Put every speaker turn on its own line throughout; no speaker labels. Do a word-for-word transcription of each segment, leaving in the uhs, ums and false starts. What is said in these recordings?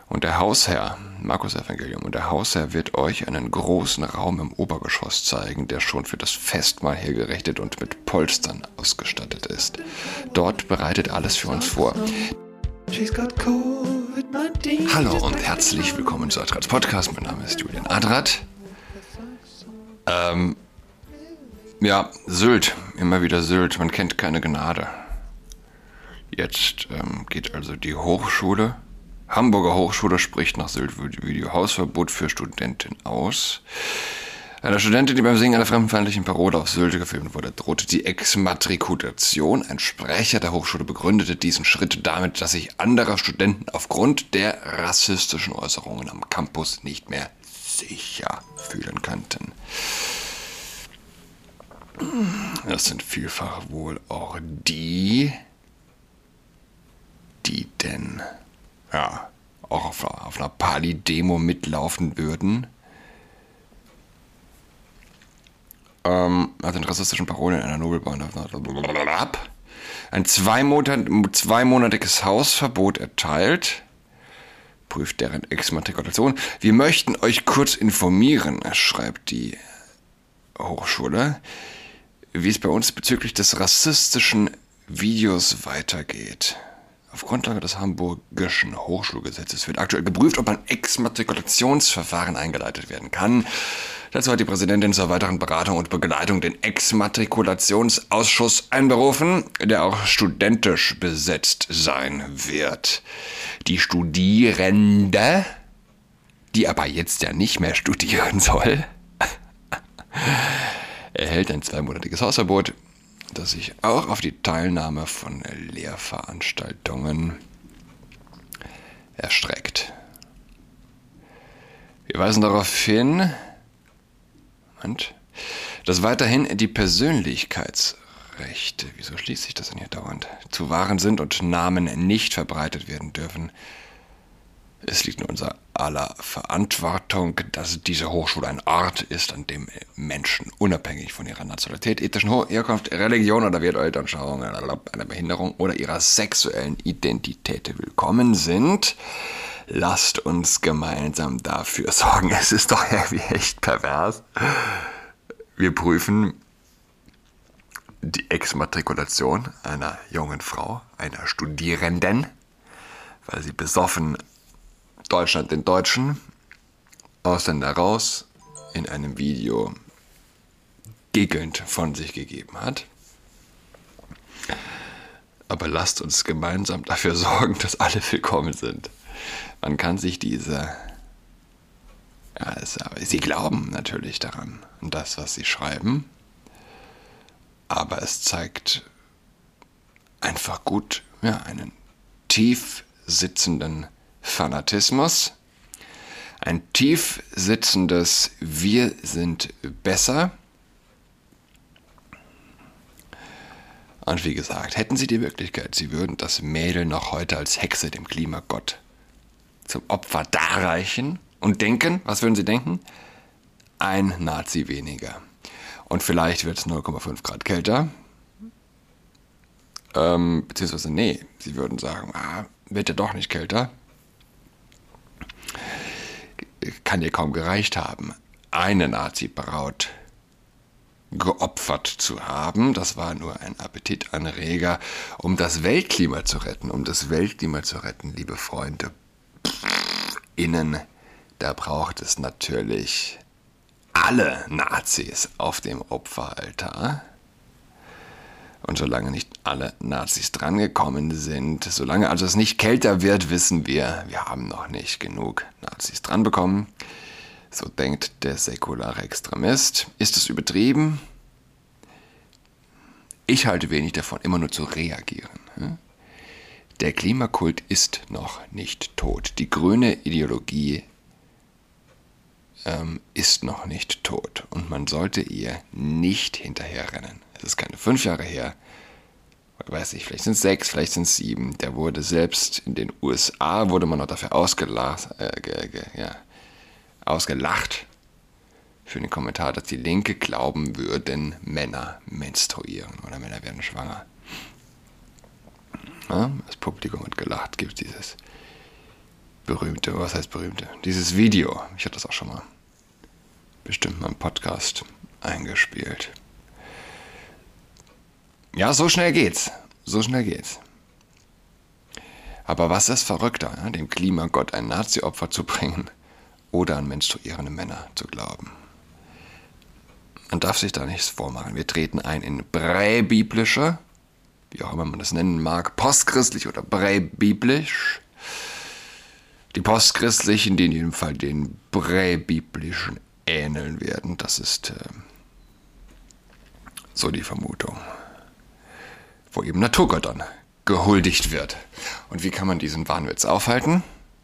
Und der Hausherr, Markus Evangelium, und der Hausherr wird euch einen großen Raum im Obergeschoss zeigen, der schon für das Festmahl hergerichtet und mit Polstern ausgestattet ist. Dort bereitet alles für uns vor. Hallo und herzlich willkommen zu Adrats Podcast. Mein Name ist Julian Adrat. Ähm, ja, Sylt, immer wieder Sylt, man kennt keine Gnade. Jetzt ähm, geht also die Hochschule, Hamburger Hochschule spricht nach Sylt Videohausverbot für Studentin aus. Einer Studentin, die beim Singen einer fremdenfeindlichen Parole auf Sylt gefilmt wurde, drohte die Exmatrikulation. Ein Sprecher der Hochschule begründete diesen Schritt damit, dass sich andere Studenten aufgrund der rassistischen Äußerungen am Campus nicht mehr sicher fühlen könnten. Das sind vielfach wohl auch die, die denn ja auch auf, auf einer Pali-Demo mitlaufen würden. Ähm, also den rassistischen Parolen in einer Nobelbahn ein zweimonat, zweimonatiges Hausverbot erteilt, prüft deren Exmatrikulation. Wir möchten euch kurz informieren, schreibt die Hochschule, wie es bei uns bezüglich des rassistischen Videos weitergeht. Auf Grundlage des Hamburgischen Hochschulgesetzes wird aktuell geprüft, ob ein Exmatrikulationsverfahren eingeleitet werden kann. Dazu hat die Präsidentin zur weiteren Beratung und Begleitung den Exmatrikulationsausschuss einberufen, der auch studentisch besetzt sein wird. Die Studierende, die aber jetzt ja nicht mehr studieren soll, erhält ein zweimonatiges Hausverbot, das sich auch auf die Teilnahme von Lehrveranstaltungen erstreckt. Wir weisen darauf hin, Moment, dass weiterhin die Persönlichkeitsrechte, wieso schließt sich das denn hier dauernd, zu wahren sind und Namen nicht verbreitet werden dürfen. Es liegt in unserer aller Verantwortung, dass diese Hochschule ein Ort ist, an dem Menschen unabhängig von ihrer Nationalität, ethnischen Herkunft, Religion oder Weltanschauung, einer Behinderung oder ihrer sexuellen Identität willkommen sind. Lasst uns gemeinsam dafür sorgen. Es ist doch irgendwie echt pervers. Wir prüfen die Exmatrikulation einer jungen Frau, einer Studierenden, weil sie besoffen Deutschland den Deutschen, Ausländer raus, in einem Video giggelnd von sich gegeben hat. Aber lasst uns gemeinsam dafür sorgen, dass alle willkommen sind. Man kann sich diese, ja, es, sie glauben natürlich daran, an das, was sie schreiben, aber es zeigt einfach gut, ja, einen tief sitzenden Fanatismus, ein tief sitzendes Wir sind besser. Und wie gesagt, hätten sie die Möglichkeit, sie würden das Mädel noch heute als Hexe dem Klimagott zum Opfer darreichen und denken, was würden sie denken? Ein Nazi weniger. Und vielleicht wird es null Komma fünf Grad kälter. Ähm, beziehungsweise, nee, sie würden sagen, ah, wird ja doch nicht kälter. Kann dir kaum gereicht haben, eine Nazi-Braut geopfert zu haben. Das war nur ein Appetitanreger, um das Weltklima zu retten. Um das Weltklima zu retten, liebe Freunde. Innen, da braucht es natürlich alle Nazis auf dem Opferaltar. Und solange nicht alle Nazis drangekommen sind, solange also es nicht kälter wird, wissen wir, wir haben noch nicht genug Nazis dranbekommen. So denkt der säkulare Extremist. Ist es übertrieben? Ich halte wenig davon, immer nur zu reagieren. Der Klimakult ist noch nicht tot. Die grüne Ideologie ähm, ist noch nicht tot. Und man sollte ihr nicht hinterherrennen. Es ist keine fünf Jahre her, ich weiß nicht, vielleicht sind es sechs, vielleicht sind es sieben. Der wurde selbst in den U S A, wurde man noch dafür ausgelacht, äh, ge, ge, ja, ausgelacht für den Kommentar, dass die Linke glauben würden, Männer menstruieren oder Männer werden schwanger. Ja, das Publikum hat gelacht, gibt dieses berühmte, was heißt berühmte? Dieses Video, ich hatte das auch schon mal bestimmt mal im Podcast eingespielt. Ja, so schnell geht's. So schnell geht's. Aber was ist verrückter, ja, dem Klimagott ein Nazi-Opfer zu bringen oder an menstruierende Männer zu glauben? Man darf sich da nichts vormachen. Wir treten ein in präbiblische, wie auch immer man das nennen mag, postchristlich oder präbiblisch. Die postchristlichen, die in jedem Fall den präbiblischen ähneln werden. Das ist äh, so die Vermutung. Wo eben Naturgöttern gehuldigt wird. Und wie kann man diesen Wahnwitz aufhalten?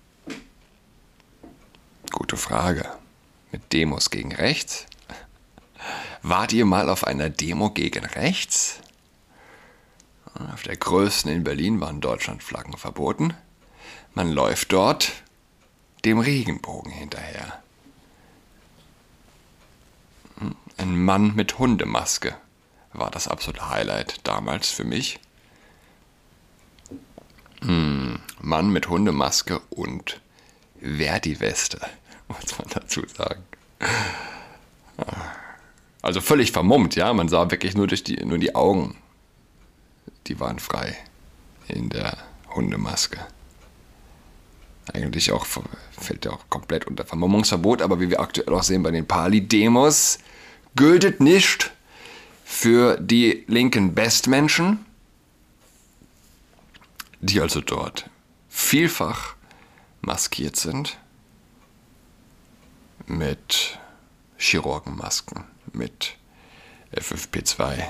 Gute Frage. Mit Demos gegen rechts? Wart ihr mal auf einer Demo gegen rechts? Auf der größten in Berlin waren Deutschlandflaggen verboten. Man läuft dort dem Regenbogen hinterher. Ein Mann mit Hundemaske war das absolute Highlight damals für mich. Hm, Mann mit Hundemaske und Verdi-Weste, muss man dazu sagen. Also völlig vermummt, ja, man sah wirklich nur durch die, nur die Augen. Die waren frei in der Hundemaske. Eigentlich auch, fällt ja auch komplett unter Vermummungsverbot, aber wie wir aktuell auch sehen bei den Pali-Demos, gültet nicht für die linken Bestmenschen, die also dort vielfach maskiert sind mit Chirurgenmasken, mit F F P zwei.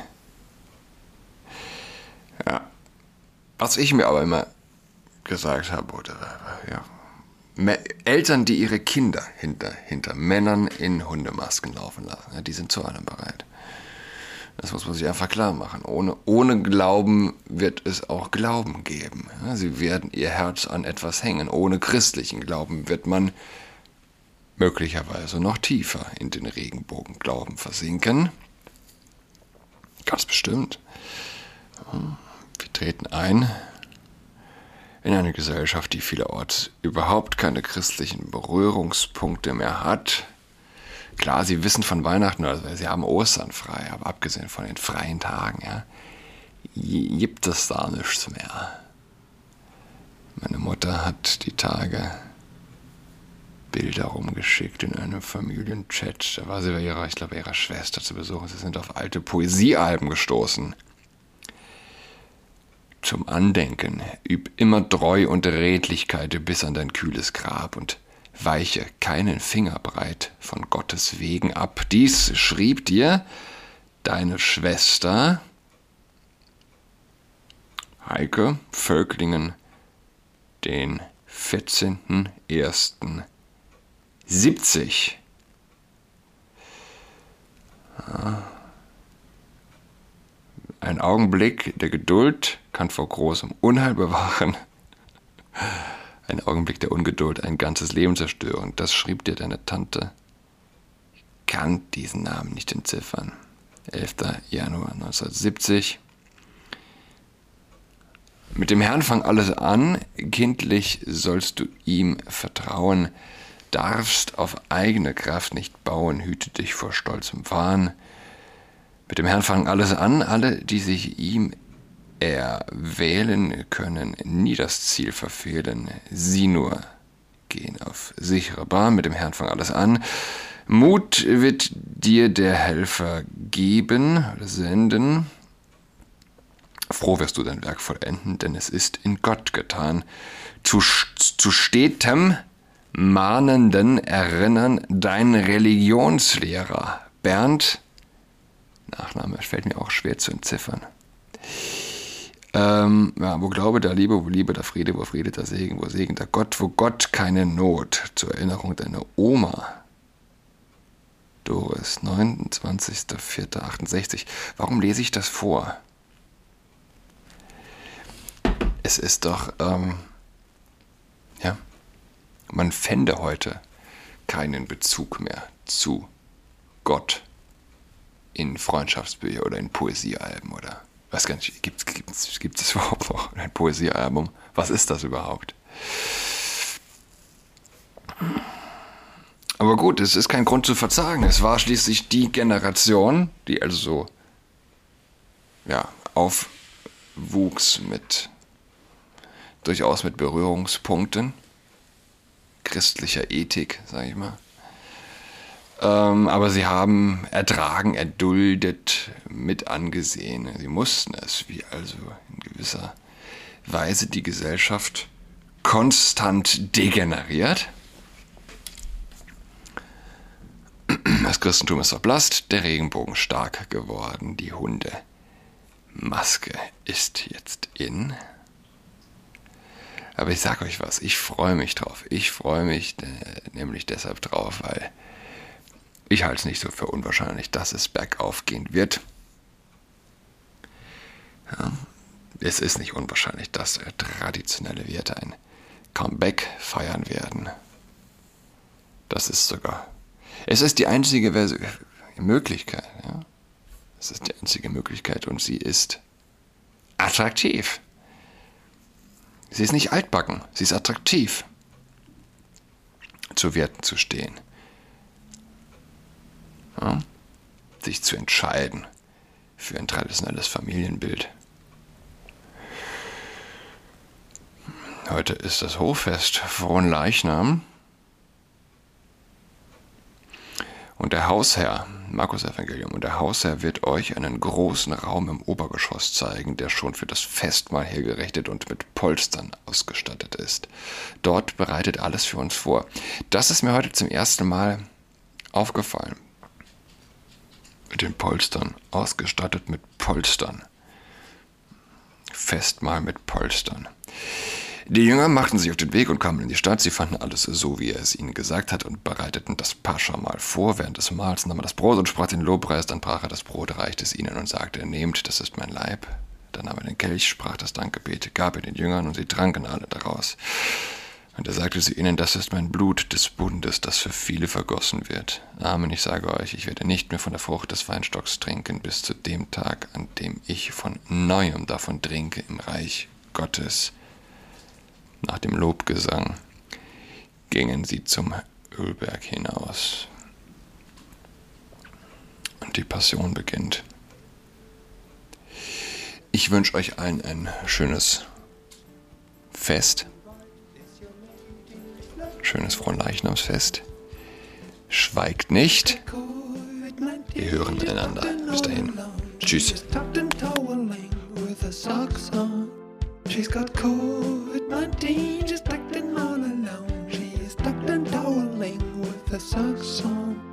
Ja. Was ich mir aber immer gesagt habe, oder ja, Eltern, die ihre Kinder hinter, hinter Männern in Hundemasken laufen lassen, ja, die sind zu allem bereit. Das muss man sich einfach klar machen. Ohne, ohne Glauben wird es auch Glauben geben. Ja, sie werden ihr Herz an etwas hängen. Ohne christlichen Glauben wird man möglicherweise noch tiefer in den Regenbogenglauben versinken. Ganz bestimmt. Wir treten ein in eine Gesellschaft, die vielerorts überhaupt keine christlichen Berührungspunkte mehr hat. Klar, sie wissen von Weihnachten, also sie haben Ostern frei, aber abgesehen von den freien Tagen, ja, gibt es da nichts mehr. Meine Mutter hat die Tage Bilder rumgeschickt in einem Familienchat. Da war sie bei ihrer, ich glaube, ihrer Schwester zu besuchen. Sie sind auf alte Poesiealben gestoßen. Zum Andenken, üb immer Treu und Redlichkeit bis an dein kühles Grab und weiche keinen Finger breit von Gottes Wegen ab. Dies schrieb dir deine Schwester Heike Völklingen den vierzehnten ersten siebzig. Ein Augenblick der Geduld kann vor großem Unheil bewahren. Ein Augenblick der Ungeduld, ein ganzes Leben zerstören. Das schrieb dir deine Tante. Ich kann diesen Namen nicht entziffern. elfter Januar neunzehnhundertsiebzig. Mit dem Herrn fang alles an. Kindlich sollst du ihm vertrauen. Darfst auf eigene Kraft nicht bauen. Hüte dich vor stolzem Wahn. Mit dem Herrn fang alles an. Alle, die sich ihm erwählen, können nie das Ziel verfehlen. Sie nur gehen auf sichere Bahn. Mit dem Herrn fang alles an. Mut wird dir der Helfer geben oder senden. Froh wirst du dein Werk vollenden, denn es ist in Gott getan. Zu, zu stetem, mahnenden Erinnern dein Religionslehrer Bernd, Nachname fällt mir auch schwer zu entziffern. Ähm, ja, wo Glaube, da Liebe, wo Liebe, da Friede, wo Friede, da Segen, wo Segen, da Gott, wo Gott keine Not. Zur Erinnerung deiner Oma. Doris, neunundzwanzigster vierter achtundsechzig. Warum lese ich das vor? Es ist doch, ähm, ja, man fände heute keinen Bezug mehr zu Gott in Freundschaftsbücher oder in Poesiealben oder weiß gar nicht, gibt es gibt es überhaupt noch ein Poesiealbum? Was ist das überhaupt? Aber gut, es ist kein Grund zu verzagen. Es war schließlich die Generation, die also so, ja, aufwuchs mit, durchaus mit Berührungspunkten christlicher Ethik, sag ich mal. Ähm, aber sie haben ertragen, erduldet, mit angesehen. Sie mussten es, wie also in gewisser Weise die Gesellschaft konstant degeneriert. Das Christentum ist verblasst, der Regenbogen stark geworden, die Hundemaske ist jetzt in. Aber ich sag euch was, ich freue mich drauf. Ich freue mich äh, nämlich deshalb drauf, weil ich halte es nicht so für unwahrscheinlich, dass es bergauf gehen wird. Ja, es ist nicht unwahrscheinlich, dass äh, traditionelle Werte ein Comeback feiern werden. Das ist sogar... Es ist die einzige Vers- Möglichkeit. Ja? Es ist die einzige Möglichkeit und sie ist attraktiv. Sie ist nicht altbacken, sie ist attraktiv, zu Werten zu stehen. Ja? Sich zu entscheiden für ein traditionelles Familienbild. Heute ist das Hochfest Fronleichnam. Und der Hausherr, Markus Evangelium, und der Hausherr wird euch einen großen Raum im Obergeschoss zeigen, der schon für das Festmahl hergerichtet und mit Polstern ausgestattet ist. Dort bereitet alles für uns vor. Das ist mir heute zum ersten Mal aufgefallen. Mit den Polstern, ausgestattet mit Polstern. Festmahl mit Polstern. Die Jünger machten sich auf den Weg und kamen in die Stadt. Sie fanden alles so, wie er es ihnen gesagt hat, und bereiteten das Pascha-Mahl vor. Während des Mahls nahm er das Brot und sprach den Lobpreis. Dann brach er das Brot, reichte es ihnen und sagte: Nehmt, das ist mein Leib. Dann nahm er den Kelch, sprach das Dankgebet, gab ihn den Jüngern, und sie tranken alle daraus. Und er sagte zu ihnen: Das ist mein Blut des Bundes, das für viele vergossen wird. Amen, ich sage euch, ich werde nicht mehr von der Frucht des Weinstocks trinken, bis zu dem Tag, an dem ich von Neuem davon trinke im Reich Gottes. Nach dem Lobgesang gingen sie zum Ölberg hinaus. Und die Passion beginnt. Ich wünsche euch allen ein schönes Fest. Schönes Fronleichnamsfest. Schweigt nicht. Wir hören einander. Bis dahin. Tschüss. She's got COVID nineteen, she's tucked in all alone. She's tucked and toweling with her socks on.